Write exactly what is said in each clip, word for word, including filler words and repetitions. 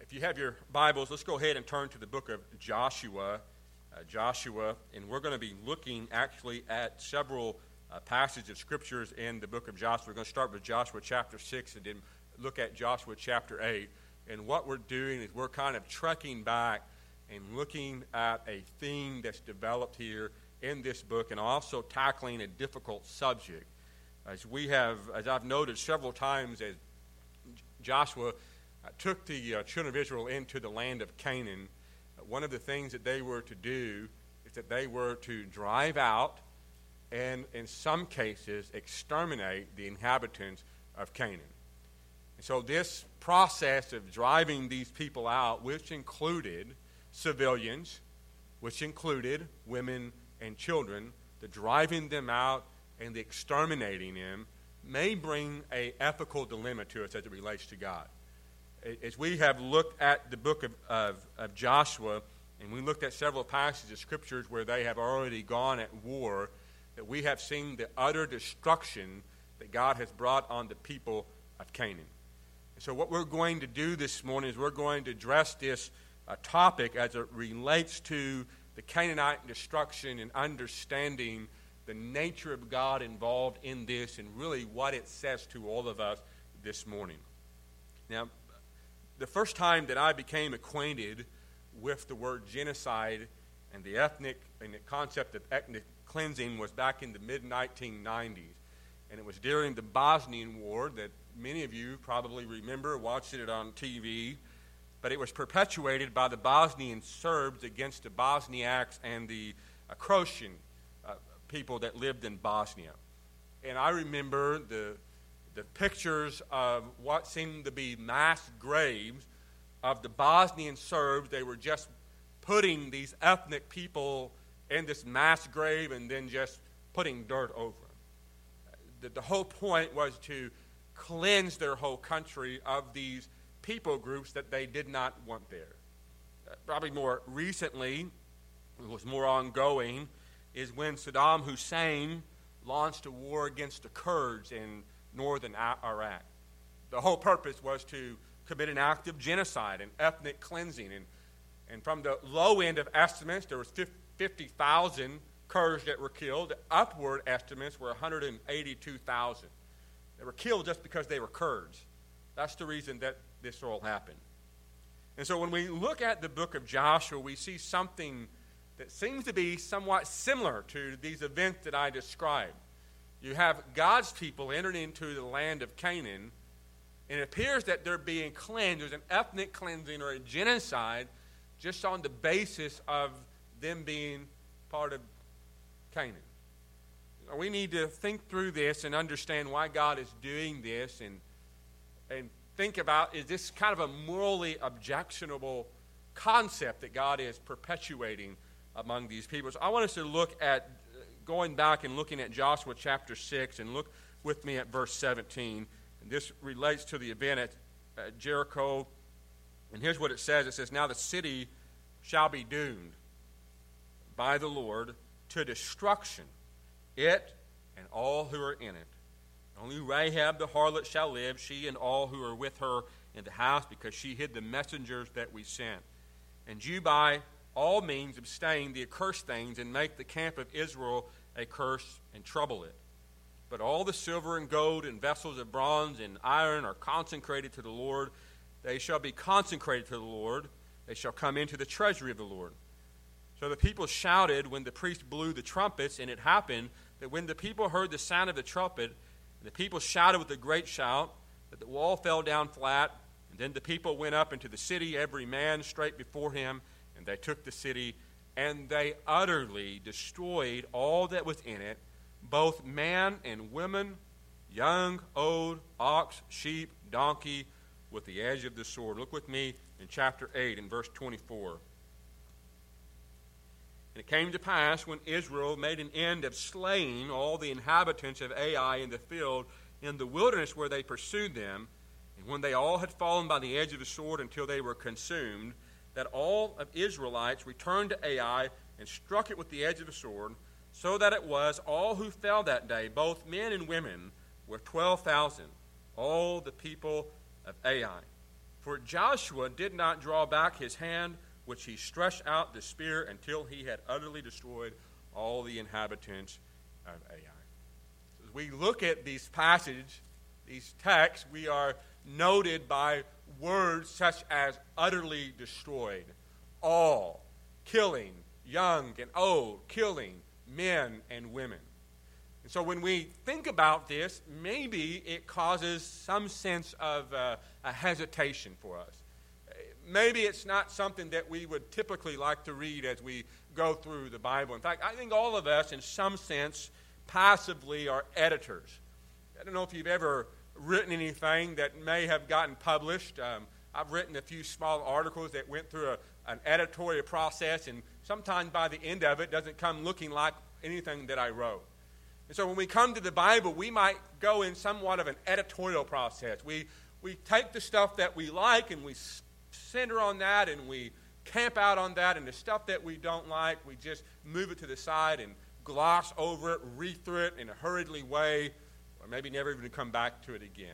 If you have your Bibles, let's go ahead and turn to the book of Joshua. Uh, Joshua, and we're going to be looking actually at several uh, passages of scriptures in the book of Joshua. We're going to start with Joshua chapter six and then look at Joshua chapter eight. And what we're doing is we're kind of trekking back and looking at a theme that's developed here in this book, and also tackling a difficult subject. As we have, as I've noted several times, as Joshua uh, took the uh, children of Israel into the land of Canaan, uh, one of the things that they were to do is that they were to drive out and, in some cases, exterminate the inhabitants of Canaan. And so this process of driving these people out, which included civilians, which included women and children, the driving them out and the exterminating them, may bring an ethical dilemma to us as it relates to God. As we have looked at the book of, of, of Joshua, and we looked at several passages of scriptures where they have already gone at war, that we have seen the utter destruction that God has brought on the people of Canaan. And so what we're going to do this morning is we're going to address this uh, topic as it relates to the Canaanite destruction and understanding the nature of God involved in this and really what it says to all of us this morning. Now, the first time that I became acquainted with the word genocide and the ethnic and the concept of ethnic cleansing was back in the mid nineteen nineties. And it was during the Bosnian War that many of you probably remember watching it on T V. But it was perpetuated by the Bosnian Serbs against the Bosniaks and the uh, Croatian uh, people that lived in Bosnia. And I remember the the pictures of what seemed to be mass graves of the Bosnian Serbs. They were just putting these ethnic people in this mass grave and then just putting dirt over them. The, the whole point was to cleanse their whole country of these people groups that they did not want there. Uh, probably more recently, it was more ongoing, is when Saddam Hussein launched a war against the Kurds in northern Iraq. The whole purpose was to commit an act of genocide and ethnic cleansing. And, and from the low end of estimates, there was fifty thousand Kurds that were killed. The upward estimates were one hundred eighty-two thousand. They were killed just because they were Kurds. That's the reason that this all happened. And so when we look at the book of Joshua, we see something that seems to be somewhat similar to these events that I described. You have God's people entering into the land of Canaan, and it appears that they're being cleansed. There's an ethnic cleansing or a genocide just on the basis of them being part of Canaan. We need to think through this and understand why God is doing this, and and think about, is this kind of a morally objectionable concept that God is perpetuating among these people? So I want us to look at, going back and looking at Joshua chapter six, and look with me at verse seventeen. And this relates to the event at, at Jericho. And here's what it says. It says, "Now the city shall be doomed by the Lord to destruction, it and all who are in it. Only Rahab the harlot shall live, she and all who are with her in the house, because she hid the messengers that we sent. And you by all means abstain the accursed things, and make the camp of Israel a curse, and trouble it. But all the silver and gold and vessels of bronze and iron are consecrated to the Lord. They shall be consecrated to the Lord. They shall come into the treasury of the Lord." So the people shouted when the priest blew the trumpets, and it happened that when the people heard the sound of the trumpet, and the people shouted with a great shout, that the wall fell down flat. And then the people went up into the city, every man straight before him, and they took the city, and they utterly destroyed all that was in it, both man and woman, young, old, ox, sheep, donkey, with the edge of the sword. Look with me in chapter eight and verse twenty-four. "And it came to pass, when Israel made an end of slaying all the inhabitants of Ai in the field, in the wilderness where they pursued them, and when they all had fallen by the edge of the sword until they were consumed, that all of Israelites returned to Ai and struck it with the edge of the sword, so that it was all who fell that day, both men and women, were twelve thousand, all the people of Ai. For Joshua did not draw back his hand, which he stretched out the spear until he had utterly destroyed all the inhabitants of Ai. As we look at these passages, these texts, we are noted by words such as utterly destroyed, all, killing, young and old, killing men and women. And so when we think about this, maybe it causes some sense of uh, a hesitation for us. Maybe it's not something that we would typically like to read as we go through the Bible. In fact, I think all of us, in some sense, passively are editors. I don't know if you've ever written anything that may have gotten published. Um, I've written a few small articles that went through a, an editorial process, and sometimes by the end of it, it doesn't come looking like anything that I wrote. And so when we come to the Bible, we might go in somewhat of an editorial process. We we take the stuff that we like and we center on that and we camp out on that, and the stuff that we don't like, we just move it to the side and gloss over it, read through it in a hurriedly way, or maybe never even come back to it again.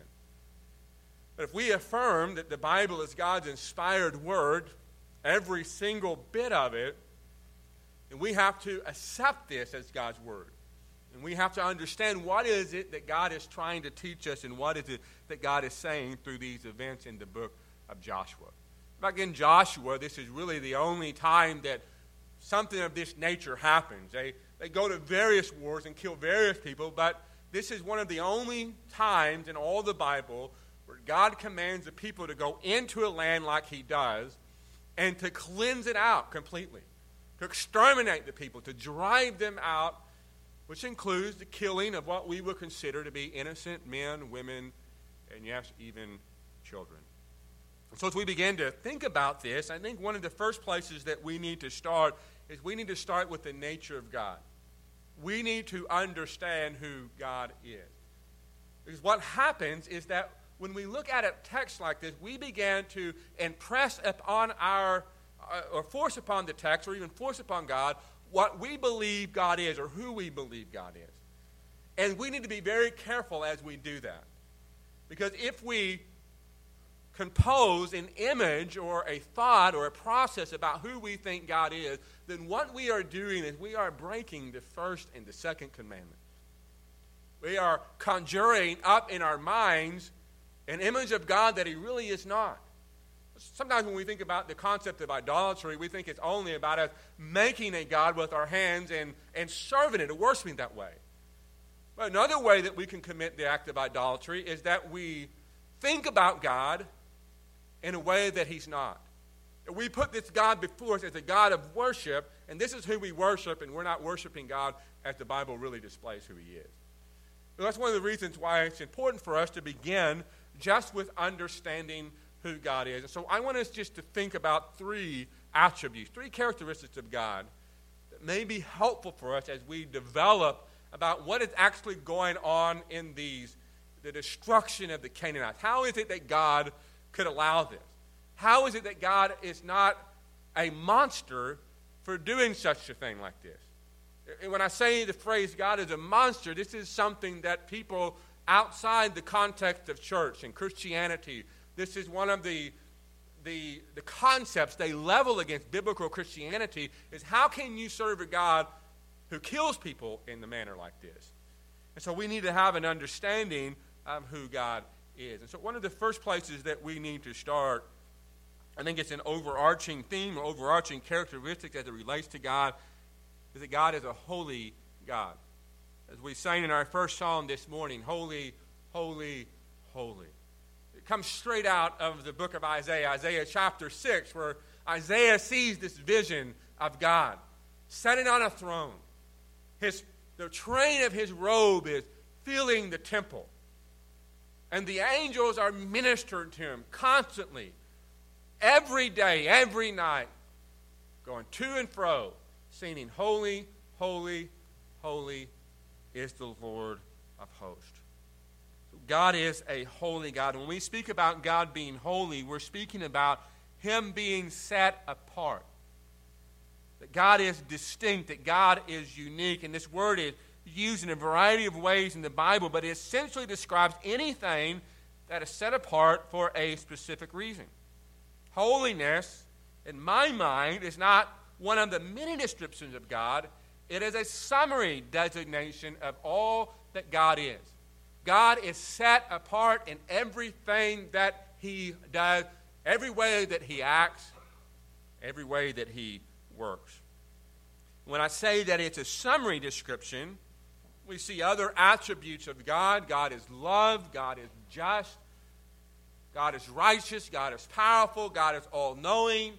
But if we affirm that the Bible is God's inspired word, every single bit of it, then we have to accept this as God's word. And we have to understand what is it that God is trying to teach us and what is it that God is saying through these events in the book of Joshua. Back in Joshua, this is really the only time that something of this nature happens. They, they go to various wars and kill various people, but this is one of the only times in all the Bible where God commands the people to go into a land like he does and to cleanse it out completely, to exterminate the people, to drive them out, which includes the killing of what we would consider to be innocent men, women, and yes, even children. So as we begin to think about this, I think one of the first places that we need to start is we need to start with the nature of God. We need to understand who God is. Because what happens is that when we look at a text like this, we begin to impress upon our, uh, or force upon the text, or even force upon God, what we believe God is, or who we believe God is. And we need to be very careful as we do that. Because if we compose an image or a thought or a process about who we think God is, then what we are doing is we are breaking the first and the second commandment. We are conjuring up in our minds an image of God that he really is not. Sometimes when we think about the concept of idolatry, we think it's only about us making a God with our hands and, and serving it and worshiping that way. But another way that we can commit the act of idolatry is that we think about God in a way that he's not. We put this God before us as a God of worship, and this is who we worship, and we're not worshiping God as the Bible really displays who he is. So that's one of the reasons why it's important for us to begin just with understanding who God is. And so I want us just to think about three attributes, three characteristics of God that may be helpful for us as we develop about what is actually going on in these, the destruction of the Canaanites. How is it that God could allow this? How is it that God is not a monster for doing such a thing like this? And when I say the phrase God is a monster, this is something that people outside the context of church and Christianity, this is one of the, the, the concepts they level against biblical Christianity, is how can you serve a God who kills people in the manner like this? And so we need to have an understanding of who God is. And so one of the first places that we need to start, I think it's an overarching theme, or overarching characteristic as it relates to God, is that God is a holy God. As we sang in our first psalm this morning, holy, holy, holy. It comes straight out of the book of Isaiah, Isaiah chapter six, where Isaiah sees this vision of God sitting on a throne. His, the train of his robe is filling the temple. And the angels are ministering to him constantly, every day, every night, going to and fro, singing, holy, holy, holy is the Lord of hosts. God is a holy God. When we speak about God being holy, we're speaking about him being set apart. That God is distinct, that God is unique. And this word is used in a variety of ways in the Bible, but it essentially describes anything that is set apart for a specific reason. Holiness, in my mind, is not one of the many descriptions of God. It is a summary designation of all that God is. God is set apart in everything that he does, every way that he acts, every way that he works. When I say that it's a summary description, we see other attributes of God. God is love. God is just. God is righteous. God is powerful. God is all-knowing.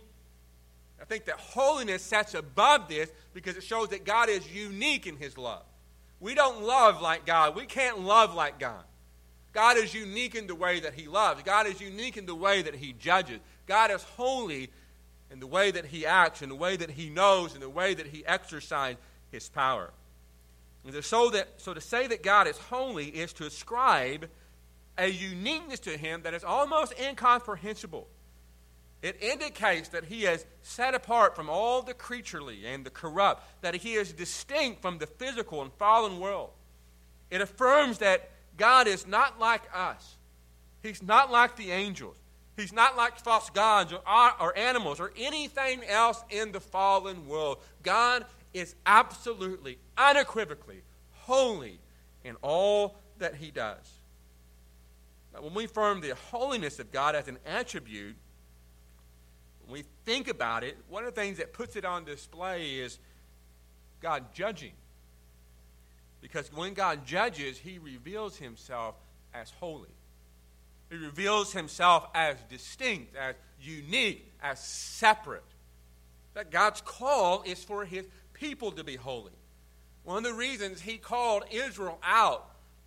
I think that holiness sets above this because it shows that God is unique in his love. We don't love like God. We can't love like God. God is unique in the way that he loves. God is unique in the way that he judges. God is holy in the way that he acts, in the way that he knows, in the way that he exercises his power. And so, that, so to say that God is holy is to ascribe a uniqueness to him that is almost incomprehensible. It indicates that he is set apart from all the creaturely and the corrupt, that he is distinct from the physical and fallen world. It affirms that God is not like us. He's not like the angels. He's not like false gods or, or animals or anything else in the fallen world. God is absolutely, unequivocally holy in all that he does. Now, when we affirm the holiness of God as an attribute, when we think about it, one of the things that puts it on display is God judging. Because when God judges, he reveals himself as holy. He reveals himself as distinct, as unique, as separate. That God's call is for his people to be holy. One of the reasons he called Israel out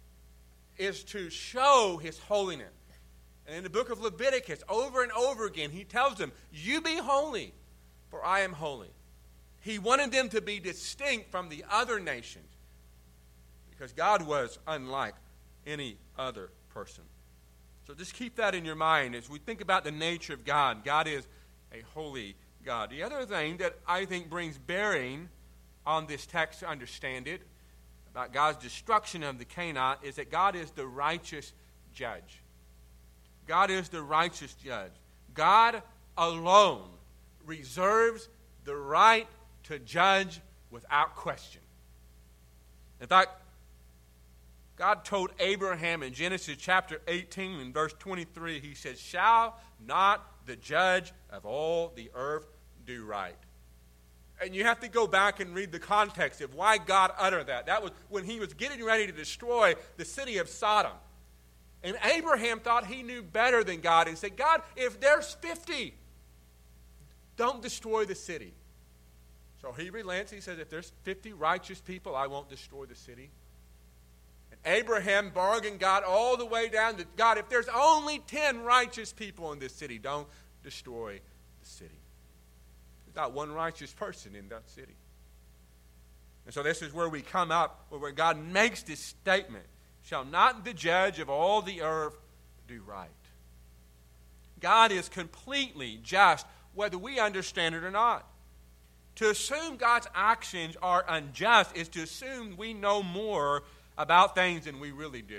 is to show his holiness. And in the book of Leviticus, over and over again, he tells them, you be holy, for I am holy. He wanted them to be distinct from the other nations because God was unlike any other person. So just keep that in your mind as we think about the nature of God. God is a holy God. The other thing that I think brings bearing on this text to understand it, about God's destruction of the Canaanite, is that God is the righteous judge. God is the righteous judge. God alone reserves the right to judge without question. In fact, God told Abraham in Genesis chapter eighteen and verse twenty-three, he says, shall not the judge of all the earth do right? And you have to go back and read the context of why God uttered that. That was when he was getting ready to destroy the city of Sodom. And Abraham thought he knew better than God and said, God, if there's fifty, don't destroy the city. So he relents. He says, if there's fifty righteous people, I won't destroy the city. And Abraham bargained God all the way down to, God, if there's only ten righteous people in this city, don't destroy the city. There's not one righteous person in that city. And so this is where we come up, where God makes this statement. Shall not the judge of all the earth do right? God is completely just, whether we understand it or not. To assume God's actions are unjust is to assume we know more about things than we really do.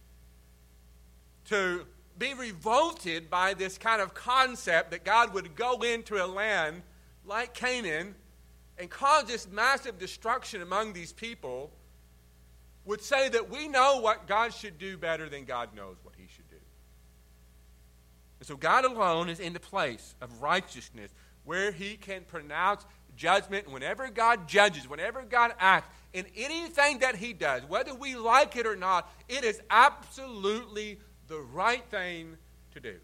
To be revolted by this kind of concept that God would go into a land like Canaan and cause this massive destruction among these people would say that we know what God should do better than God knows what he should do. And so God alone is in the place of righteousness where he can pronounce judgment. Whenever God judges, whenever God acts, in anything that he does, whether we like it or not, it is absolutely the right thing to do.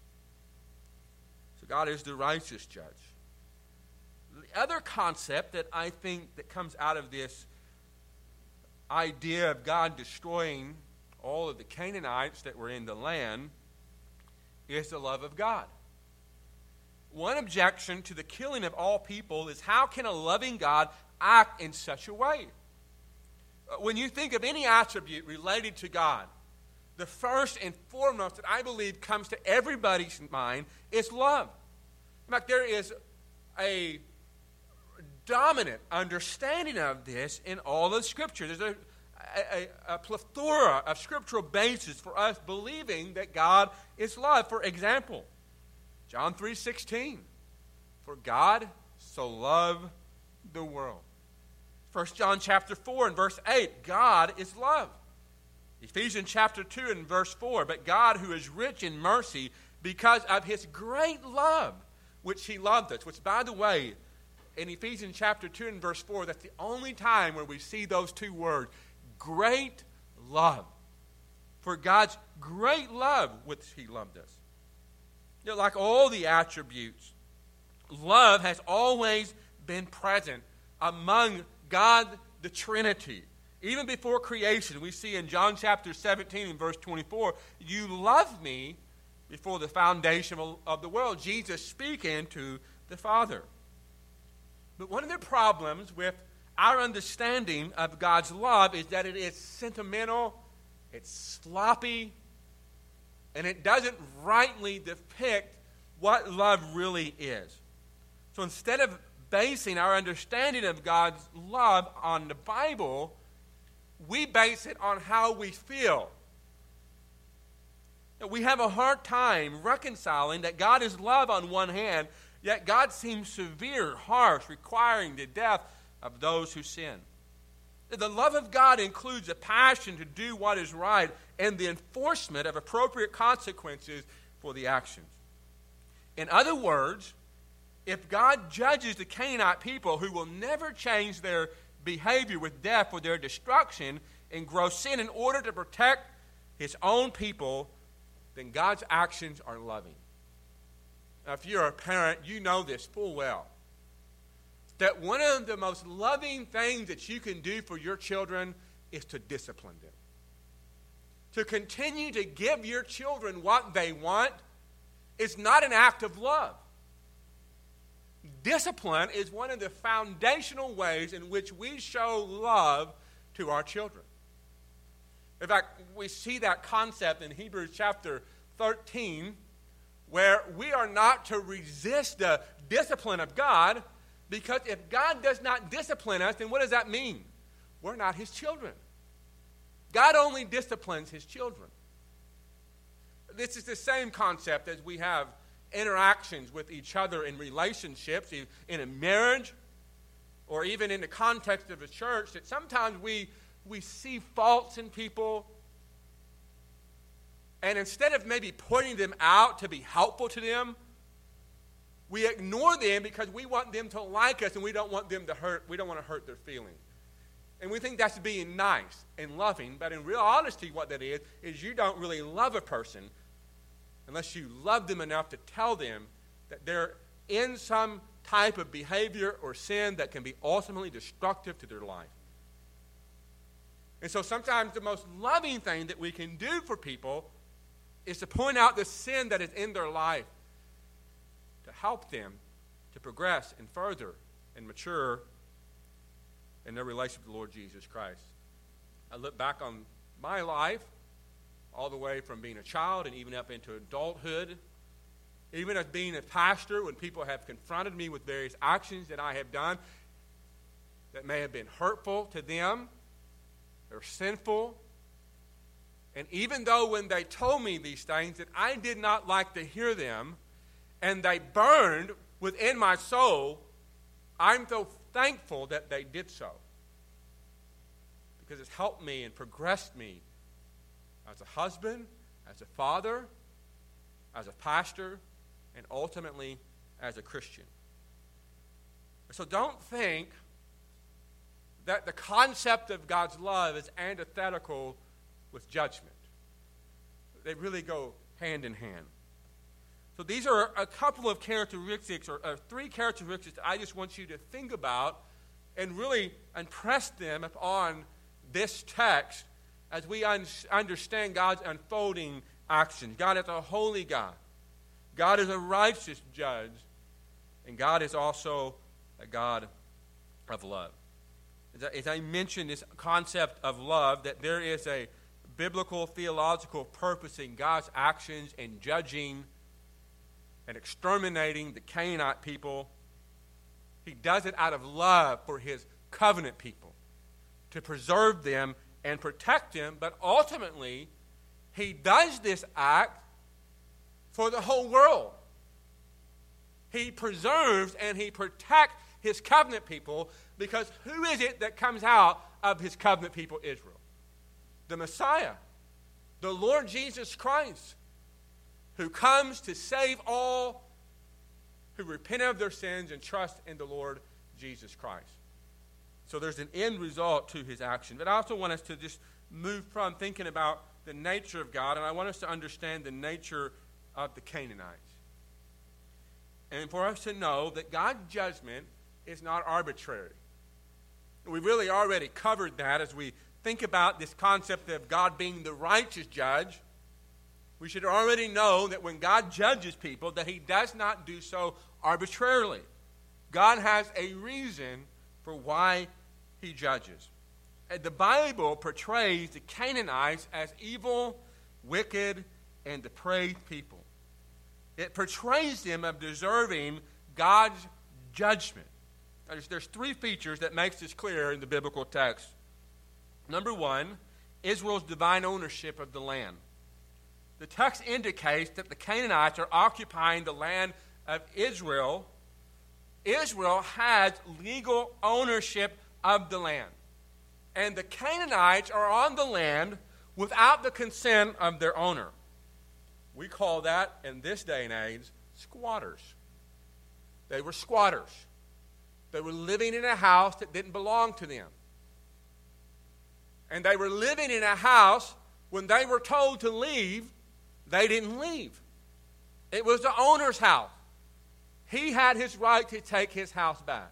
So God is the righteous judge. The other concept that I think that comes out of this idea of God destroying all of the Canaanites that were in the land is the love of God. One objection to the killing of all people is how can a loving God act in such a way? When you think of any attribute related to God, the first and foremost that I believe comes to everybody's mind is love. In fact, there is a dominant understanding of this in all of Scripture. There's a, a, a plethora of scriptural basis for us believing that God is love. For example, John three sixteen. For God so loved the world. First John chapter four and verse eight. God is love. Ephesians chapter two and verse four. But God, who is rich in mercy, because of his great love, which he loved us. Which, by the way, in Ephesians chapter two and verse four, that's the only time where we see those two words. Great love. For God's great love, which he loved us. You know, like all the attributes, love has always been present among God the Trinity. Even before creation, we see in John chapter seventeen and verse twenty-four, you loved me before the foundation of the world. Jesus speaking to the Father. But one of the problems with our understanding of God's love is that it is sentimental, it's sloppy, and it doesn't rightly depict what love really is. So instead of basing our understanding of God's love on the Bible, we base it on how we feel. We have a hard time reconciling that God is love on one hand, yet God seems severe, harsh, requiring the death of those who sin. The love of God includes a passion to do what is right and the enforcement of appropriate consequences for the actions. In other words, if God judges the Canaanite people who will never change their behavior with death for their destruction and gross sin in order to protect his own people, then God's actions are loving. Now, if you're a parent, you know this full well. That one of the most loving things that you can do for your children is to discipline them. To continue to give your children what they want is not an act of love. Discipline is one of the foundational ways in which we show love to our children. In fact, we see that concept in Hebrews chapter thirteen, where we are not to resist the discipline of God, because if God does not discipline us, then what does that mean? We're not his children. God only disciplines his children. This is the same concept as we have interactions with each other in relationships, in a marriage, or even in the context of a church, that sometimes we, we see faults in people, and instead of maybe pointing them out to be helpful to them, we ignore them because we want them to like us and we don't want them to hurt, we don't want to hurt their feelings. And we think that's being nice and loving, but in real honesty what that is, is you don't really love a person unless you love them enough to tell them that they're in some type of behavior or sin that can be ultimately destructive to their life. And so sometimes the most loving thing that we can do for people is to point out the sin that is in their life, to help them to progress and further and mature in their relationship with the Lord Jesus Christ. I look back on my life, all the way from being a child and even up into adulthood, even as being a pastor, when people have confronted me with various actions that I have done that may have been hurtful to them or sinful. And even though when they told me these things that I did not like to hear them, and they burned within my soul, I'm so thankful that they did so. Because it's helped me and progressed me as a husband, as a father, as a pastor, and ultimately as a Christian. So don't think that the concept of God's love is antithetical with judgment. They really go hand in hand. So these are a couple of characteristics, or, or three characteristics that I just want you to think about and really impress them upon this text as we un- understand God's unfolding actions. God is a holy God. God is a righteous judge. And God is also a God of love. As I, as I mentioned this concept of love, that there is a biblical theological purpose in God's actions in judging and exterminating the Canaanite people. He does it out of love for his covenant people, to preserve them and protect them, but ultimately he does this act for the whole world. he preserves and he protects his covenant people, because who is it that comes out of his covenant people, Israel? The Messiah, the Lord Jesus Christ, who comes to save all who repent of their sins and trust in the Lord Jesus Christ. So there's an end result to his action. But I also want us to just move from thinking about the nature of God, and I want us to understand the nature of the Canaanites. And for us to know that God's judgment is not arbitrary. We really already covered that as we think about this concept of God being the righteous judge. We should already know that when God judges people, that he does not do so arbitrarily. God has a reason for why he judges. And the Bible portrays the Canaanites as evil, wicked, and depraved people. It portrays them of deserving God's judgment. There's, there's three features that makes this clear in the biblical text. Number one, Israel's divine ownership of the land. The text indicates that the Canaanites are occupying the land of Israel. Israel has legal ownership of the land. And the Canaanites are on the land without the consent of their owner. We call that, in this day and age, squatters. They were squatters. They were living in a house that didn't belong to them. And they were living in a house when they were told to leave, they didn't leave. It was the owner's house. He had his right to take his house back.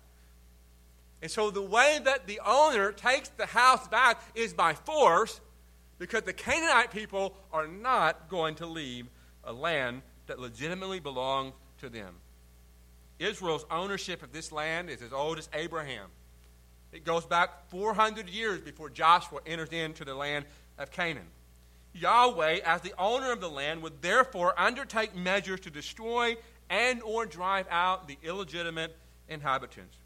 And so the way that the owner takes the house back is by force, because the Canaanite people are not going to leave a land that legitimately belongs to them. Israel's ownership of this land is as old as Abraham. It goes back four hundred years before Joshua enters into the land of Canaan. Yahweh, as the owner of the land, would therefore undertake measures to destroy and or drive out the illegitimate inhabitants.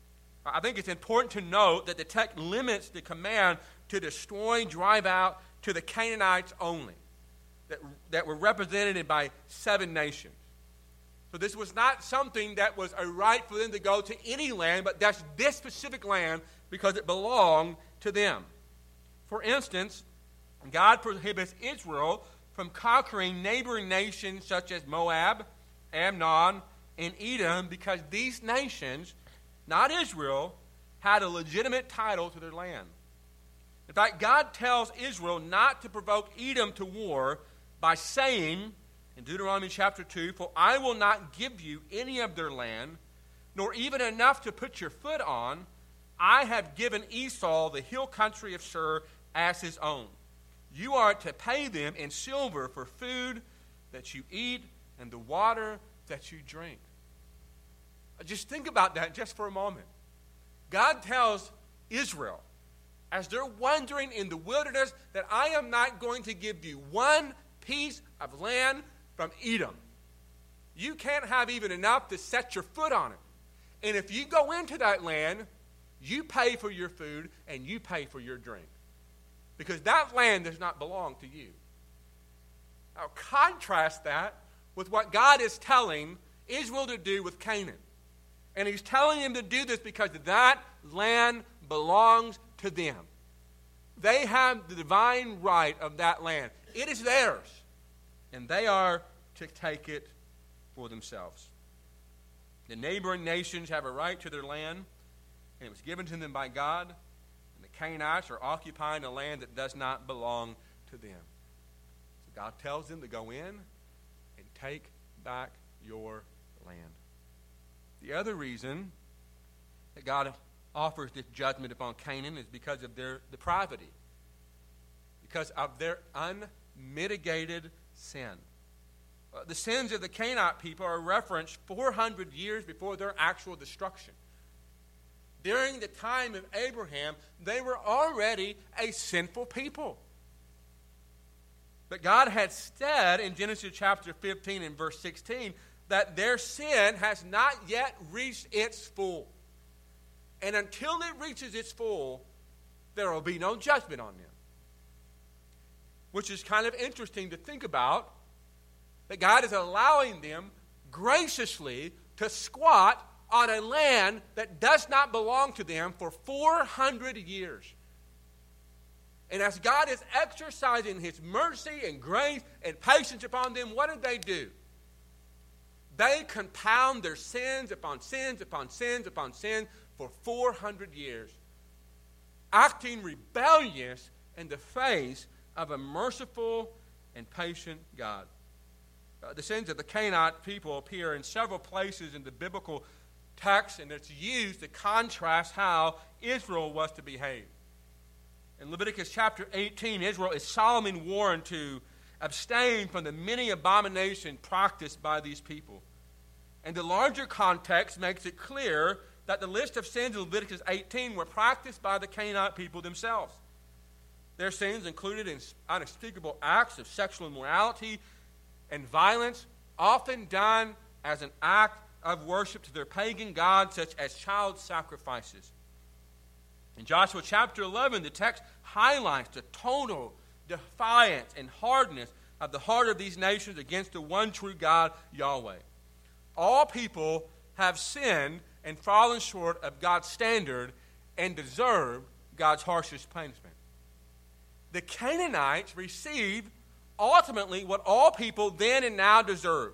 I think it's important to note that the text limits the command to destroy, drive out to the Canaanites only, that, that were represented by seven nations. So this was not something that was a right for them to go to any land, but that's this specific land because it belonged to them. For instance, God prohibits Israel from conquering neighboring nations such as Moab, Ammon, and Edom, because these nations, not Israel, had a legitimate title to their land. In fact, God tells Israel not to provoke Edom to war by saying in Deuteronomy chapter two, "For I will not give you any of their land, nor even enough to put your foot on. I have given Esau the hill country of Seir as his own. You are to pay them in silver for food that you eat and the water that you drink." Just think about that just for a moment. God tells Israel, as they're wandering in the wilderness, that I am not going to give you one piece of land from Edom. You can't have even enough to set your foot on it. And if you go into that land, you pay for your food and you pay for your drink, because that land does not belong to you. Now contrast that with what God is telling Israel to do with Canaan. And he's telling them to do this because that land belongs to them. They have the divine right of that land. It is theirs. And they are to take it for themselves. The neighboring nations have a right to their land, and it was given to them by God. And the Canaanites are occupying a land that does not belong to them. So God tells them to go in and take back your land. The other reason that God offers this judgment upon Canaan is because of their depravity, because of their unmitigated sin. Uh, the sins of the Canaanite people are referenced four hundred years before their actual destruction. During the time of Abraham, they were already a sinful people. But God had said in Genesis chapter fifteen and verse sixteen that their sin has not yet reached its full. And until it reaches its full, there will be no judgment on them. Which is kind of interesting to think about, that God is allowing them graciously to squat on a land that does not belong to them for four hundred years. And as God is exercising his mercy and grace and patience upon them, what did they do? They compound their sins upon sins upon sins upon sins for four hundred years, acting rebellious in the face of a merciful and patient God. Uh, the sins of the Canaanite people appear in several places in the biblical text, and it's used to contrast how Israel was to behave. In Leviticus chapter eighteen, Israel is solemnly warned to abstain from the many abominations practiced by these people. And the larger context makes it clear that the list of sins in Leviticus eighteen were practiced by the Canaanite people themselves. Their sins included in unspeakable acts of sexual immorality and violence, often done as an act of worship to their pagan gods, such as child sacrifices. In Joshua chapter eleven, the text highlights the total defiance and hardness of the heart of these nations against the one true God, Yahweh. All people have sinned and fallen short of God's standard and deserve God's harshest punishment. The Canaanites received ultimately what all people then and now deserve.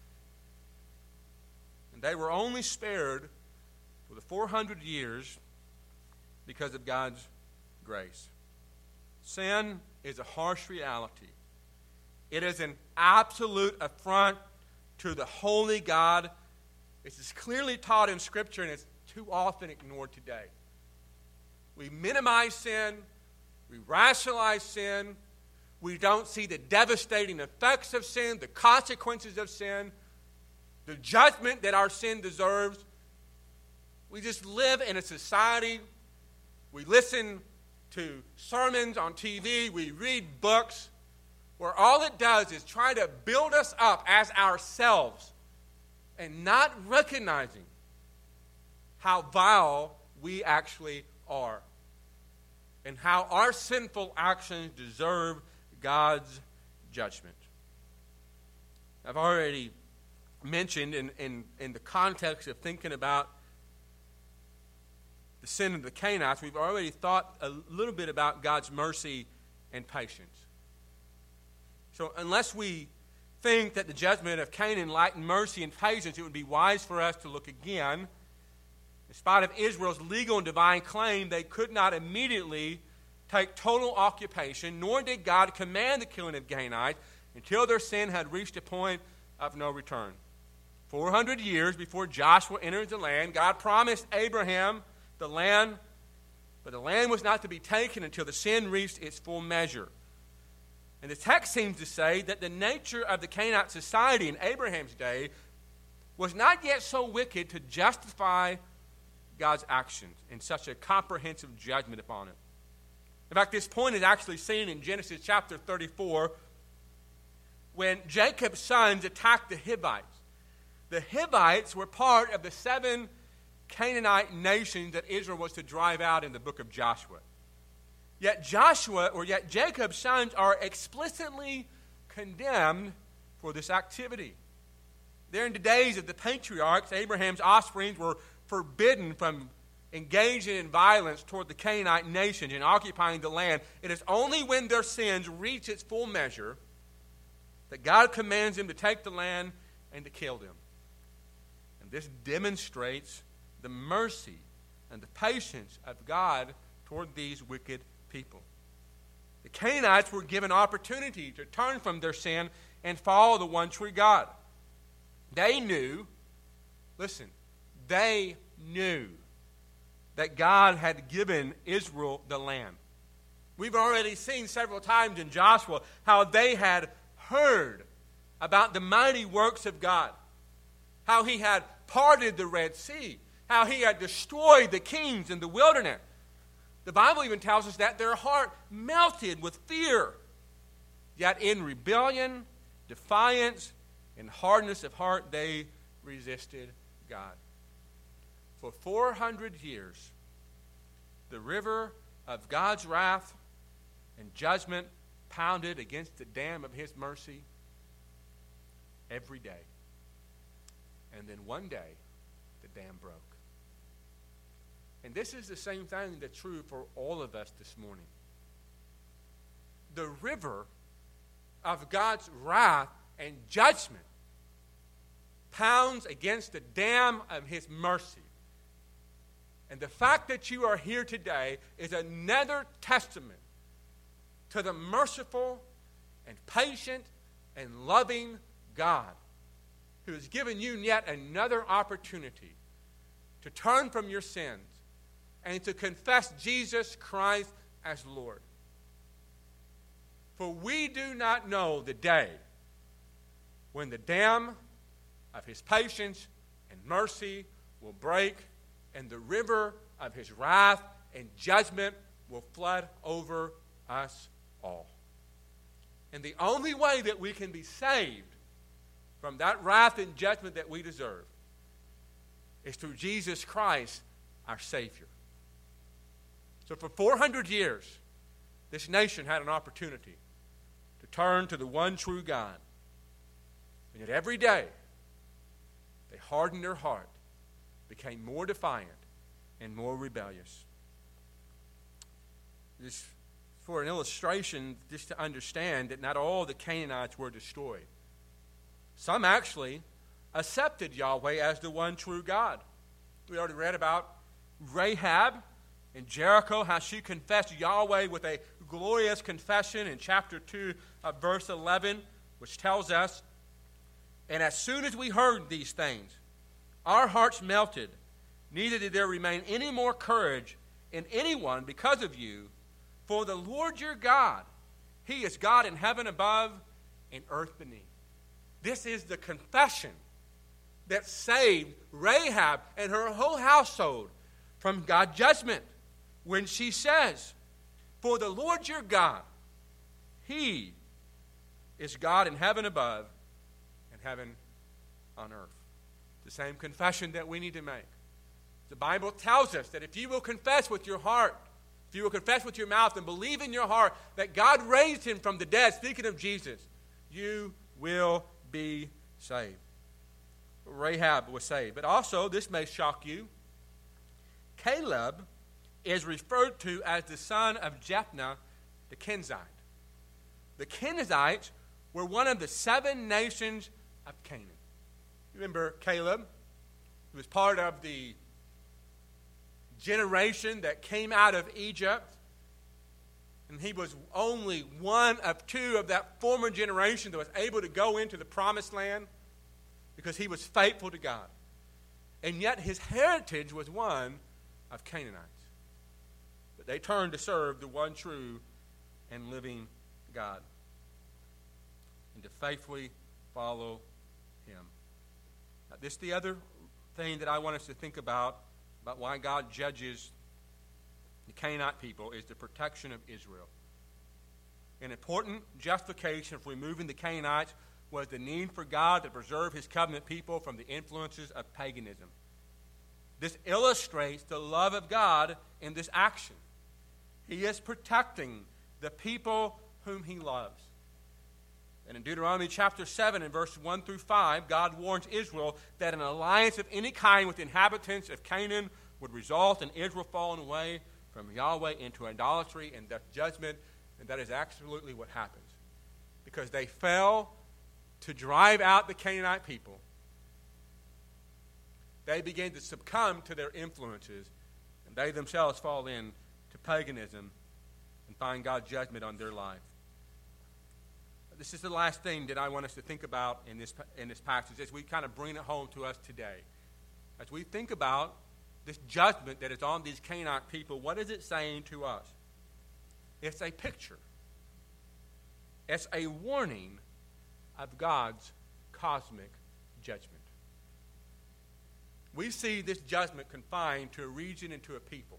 And they were only spared for the four hundred years because of God's grace. Sin is a harsh reality. It is an absolute affront to the holy God. This is clearly taught in Scripture, and it's too often ignored today. We minimize sin. We rationalize sin. We don't see the devastating effects of sin, the consequences of sin, the judgment that our sin deserves. We just live in a society. We listen to sermons on T V. We read books where all it does is try to build us up as ourselves and not recognizing how vile we actually are and how our sinful actions deserve God's judgment. I've already mentioned in, in, in the context of thinking about the sin of the Canaanites, we've already thought a little bit about God's mercy and patience. So unless we think that the judgment of Canaan lacked mercy and patience, it would be wise for us to look again. In spite of Israel's legal and divine claim, they could not immediately take total occupation, nor did God command the killing of Canaanites until their sin had reached a point of no return. four hundred years before Joshua entered the land, God promised Abraham the land, but the land was not to be taken until the sin reached its full measure. And the text seems to say that the nature of the Canaanite society in Abraham's day was not yet so wicked to justify God's actions in such a comprehensive judgment upon it. In fact, this point is actually seen in Genesis chapter thirty-four when Jacob's sons attacked the Hivites. The Hivites were part of the seven Canaanite nations that Israel was to drive out in the book of Joshua. Yet Joshua, or yet Jacob's sons are explicitly condemned for this activity. There in the days of the patriarchs, Abraham's offspring were forbidden from engaging in violence toward the Canaanite nations and occupying the land. It is only when their sins reach its full measure that God commands them to take the land and to kill them. And this demonstrates the mercy and the patience of God toward these wicked people. The Canaanites were given opportunity to turn from their sin and follow the one true God. They knew, listen, they knew that God had given Israel the land. We've already seen several times in Joshua how they had heard about the mighty works of God, how he had parted the Red Sea, how he had destroyed the kings in the wilderness. The Bible even tells us that their heart melted with fear. Yet in rebellion, defiance, and hardness of heart, they resisted God. For four hundred years, the river of God's wrath and judgment pounded against the dam of his mercy every day. And then one day, the dam broke. And this is the same thing that's true for all of us this morning. The river of God's wrath and judgment pounds against the dam of his mercy. And the fact that you are here today is another testament to the merciful and patient and loving God who has given you yet another opportunity to turn from your sins and to confess Jesus Christ as Lord. For we do not know the day when the dam of his patience and mercy will break and the river of his wrath and judgment will flood over us all. And the only way that we can be saved from that wrath and judgment that we deserve is through Jesus Christ, our Savior. So for four hundred years, this nation had an opportunity to turn to the one true God. And yet every day, they hardened their heart, became more defiant, and more rebellious. This for an illustration, just to understand that not all the Canaanites were destroyed. Some actually accepted Yahweh as the one true God. We already read about Rahab in Jericho, how she confessed Yahweh with a glorious confession in chapter two of verse eleven, which tells us, "And as soon as we heard these things, our hearts melted, neither did there remain any more courage in anyone because of you. For the Lord your God, he is God in heaven above and earth beneath." This is the confession that saved Rahab and her whole household from God's judgment when she says, "For the Lord your God, he is God in heaven above and heaven on earth." The same confession that we need to make. The Bible tells us that if you will confess with your heart, if you will confess with your mouth and believe in your heart that God raised him from the dead, speaking of Jesus, you will be saved. Rahab was saved. But also, this may shock you, Caleb is referred to as the son of Jephthah, the Kenizzite. The Kenizzites were one of the seven nations of Canaan. Remember Caleb? He was part of the generation that came out of Egypt. And he was only one of two of that former generation that was able to go into the promised land because he was faithful to God. And yet his heritage was one of Canaanites. But they turned to serve the one true and living God and to faithfully follow him. Now, this is the other thing that I want us to think about, about why God judges the Canaanite people, is the protection of Israel. An important justification for removing the Canaanites was the need for God to preserve his covenant people from the influences of paganism. This illustrates the love of God in this action. He is protecting the people whom he loves. And in Deuteronomy chapter seven and verse one through five, God warns Israel that an alliance of any kind with the inhabitants of Canaan would result in Israel falling away from Yahweh into idolatry and death judgment. And that is absolutely what happens. Because they fell to drive out the Canaanite people. They began to succumb to their influences. And they themselves fall into paganism and find God's judgment on their life. This is the last thing that I want us to think about in this, in this passage as we kind of bring it home to us today. As we think about this judgment that is on these Canaanite people, what is it saying to us? It's a picture. It's a warning of God's cosmic judgment. We see this judgment confined to a region and to a people.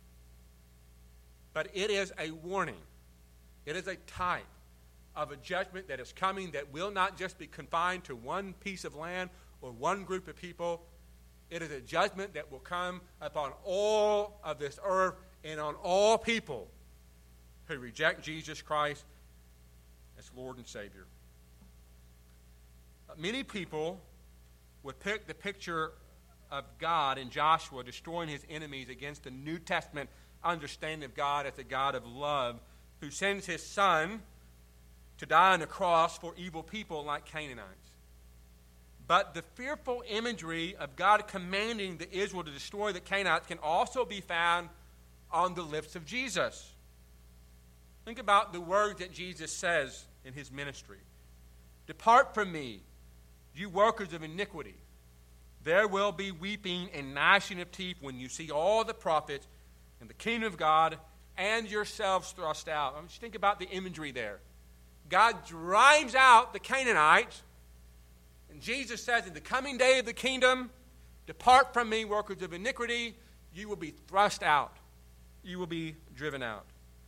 But it is a warning. It is a type of a judgment that is coming that will not just be confined to one piece of land or one group of people. It is a judgment that will come upon all of this earth and on all people who reject Jesus Christ as Lord and Savior. Many people would pick the picture of God in Joshua destroying his enemies against the New Testament understanding of God as a God of love who sends his Son to die on the cross for evil people like Canaanites. But the fearful imagery of God commanding the Israel to destroy the Canaanites can also be found on the lips of Jesus. Think about the words that Jesus says in his ministry. Depart from me, you workers of iniquity. There will be weeping and gnashing of teeth when you see all the prophets and the kingdom of God and yourselves thrust out. I mean, just think about the imagery there. God drives out the Canaanites, and Jesus says, in the coming day of the kingdom, depart from me, workers of iniquity. You will be thrust out. You will be driven out.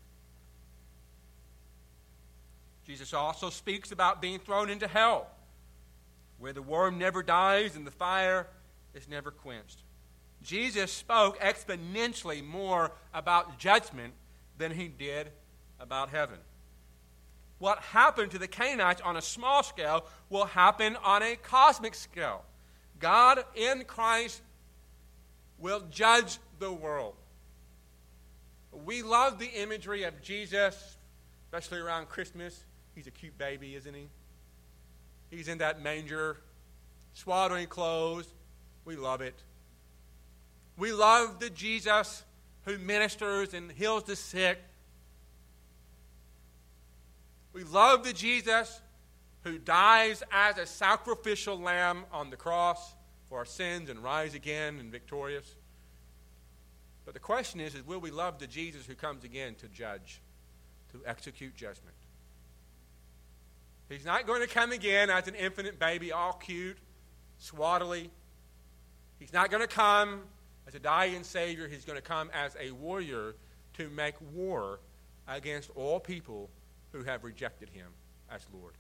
Jesus also speaks about being thrown into hell, where the worm never dies and the fire is never quenched. Jesus spoke exponentially more about judgment than he did about heaven. What happened to the Canaanites on a small scale will happen on a cosmic scale. God in Christ will judge the world. We love the imagery of Jesus, especially around Christmas. He's a cute baby, isn't he? He's in that manger, swaddling clothes. We love it. We love the Jesus who ministers and heals the sick. We love the Jesus who dies as a sacrificial lamb on the cross for our sins and rise again and victorious. But the question is, is will we love the Jesus who comes again to judge, to execute judgment? He's not going to come again as an infant baby, all cute, swaddly. He's not going to come as a dying Savior. He's going to come as a warrior to make war against all people who have rejected him as Lord.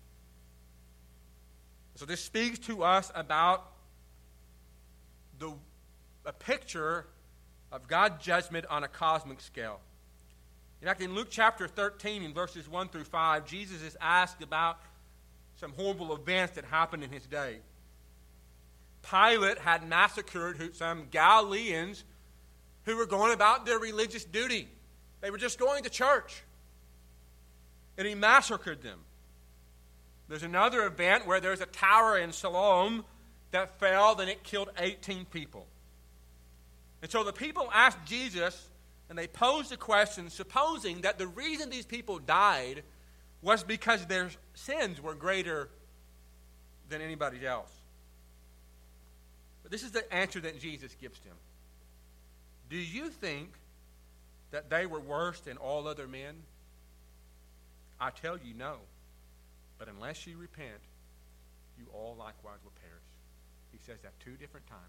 So this speaks to us about the, a picture of God's judgment on a cosmic scale. In fact, in Luke chapter thirteen, in verses one through five, Jesus is asked about some horrible events that happened in his day. Pilate had massacred some Galileans who were going about their religious duty. They were just going to church. And he massacred them. There's another event where there's a tower in Siloam that fell, and it killed eighteen people. And so the people asked Jesus, and they posed a question, supposing that the reason these people died was because their sins were greater than anybody else. But this is the answer that Jesus gives them. Do you think that they were worse than all other men? I tell you, no. But unless you repent, you all likewise will perish. He says that two different times.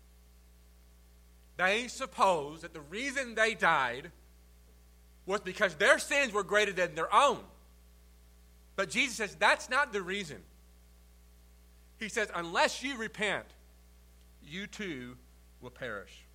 They suppose that the reason they died was because their sins were greater than their own. But Jesus says that's not the reason. He says, unless you repent, you too will perish.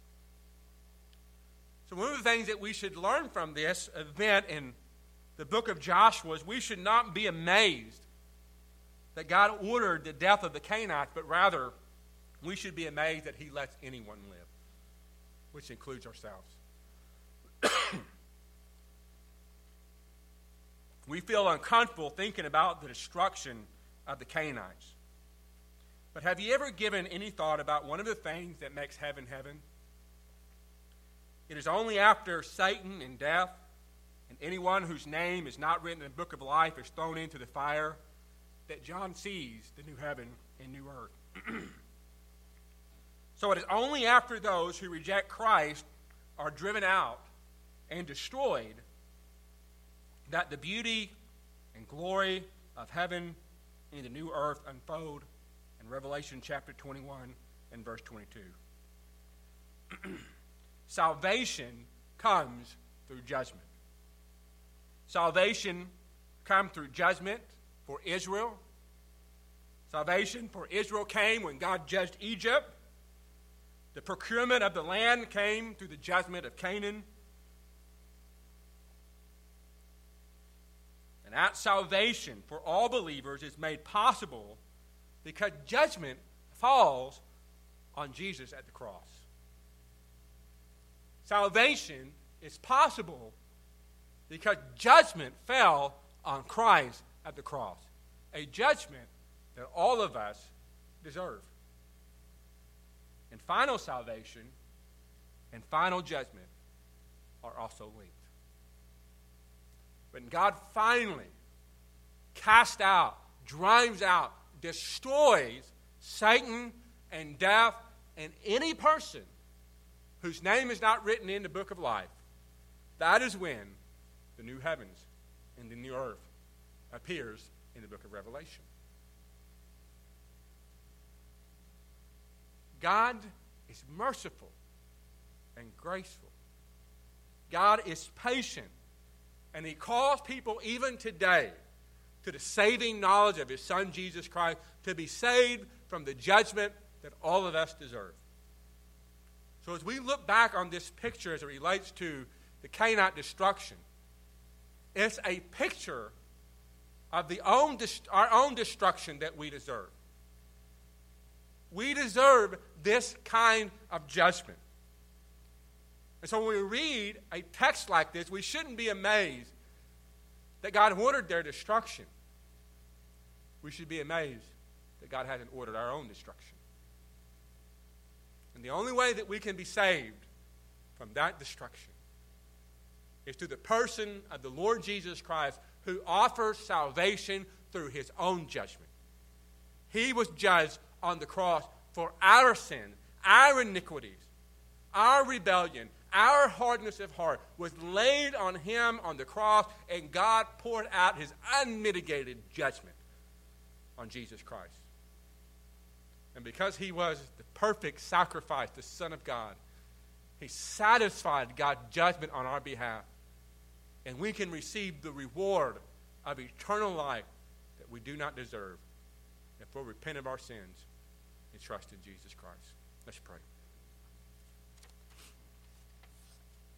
So one of the things that we should learn from this event in the book of Joshua is we should not be amazed that God ordered the death of the Canaanites, but rather we should be amazed that he lets anyone live, which includes ourselves. We feel uncomfortable thinking about the destruction of the Canaanites. But have you ever given any thought about one of the things that makes heaven heaven? It is only after Satan and death and anyone whose name is not written in the book of life is thrown into the fire that John sees the new heaven and new earth. So it is only after those who reject Christ are driven out and destroyed that the beauty and glory of heaven and the new earth unfold in Revelation chapter twenty-one and verse twenty-two. Salvation comes through judgment. Salvation comes through judgment for Israel. Salvation for Israel came when God judged Egypt. The procurement of the land came through the judgment of Canaan. And that salvation for all believers is made possible because judgment falls on Jesus at the cross. Salvation is possible because judgment fell on Christ at the cross, a judgment that all of us deserve. And final salvation and final judgment are also linked. When God finally casts out, drives out, destroys Satan and death and any person whose name is not written in the book of life, that is when the new heavens and the new earth appears in the book of Revelation. God is merciful and graceful. God is patient, and he calls people even today to the saving knowledge of his Son, Jesus Christ, to be saved from the judgment that all of us deserve. So as we look back on this picture as it relates to the Canaanite destruction, it's a picture of the own, our own destruction that we deserve. We deserve this kind of judgment. And so when we read a text like this, we shouldn't be amazed that God ordered their destruction. We should be amazed that God hasn't ordered our own destruction. And the only way that we can be saved from that destruction is through the person of the Lord Jesus Christ, who offers salvation through his own judgment. He was judged on the cross for our sin, our iniquities, our rebellion, our hardness of heart was laid on him on the cross, and God poured out his unmitigated judgment on Jesus Christ. And because he was the perfect sacrifice, the Son of God, he satisfied God's judgment on our behalf. And we can receive the reward of eternal life that we do not deserve if we repent of our sins and trust in Jesus Christ. Let's pray.